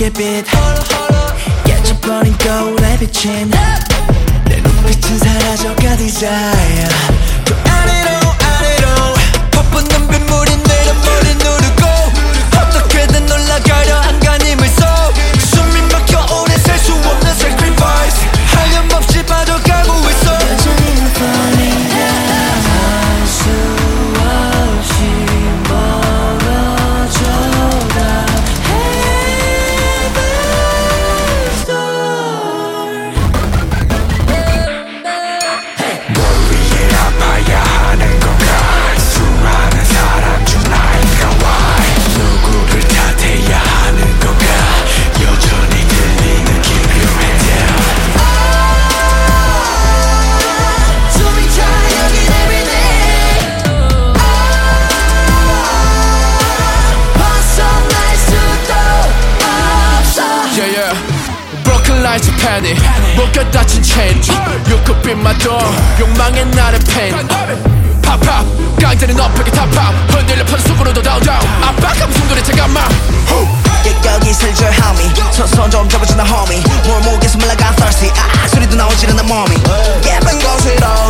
빛 깨져버린 거울에 비친 내 눈빛은 사라져가 desire 또 아래로 퍼붓는 빗물이 내려 머리 누르고 어떻게든 올라가려 안간힘을 써 숨이 막혀 오래 셀 수 없는 sacrifice 하염없이 빠져가고 있어 여전히 I'm falling down 할 수 없이 멀어져가 heaven's door 뭘 위해 아파야 하는 건가 수많은 사람 중 나인가 why 누구를 탓해야 하는 건가 여전히 들리는 기묘한 down 숨이 차 여긴 everyday 벗어날 수도 없어 Yeah, yeah. Broken lights of panic 목에 다친 chain You could be my door 욕망의 나를 pain Pop pop 깡대는 엎에게 top pop 흔들려 펀 속으로도 down down 압박감 숨돌이 잠깐만 여기 슬쩍 homie 손 좀 잡아주나 homie 뭘 목에서 말라가 thirsty 소리도 나오질 않는 몸이 예쁜 곳으로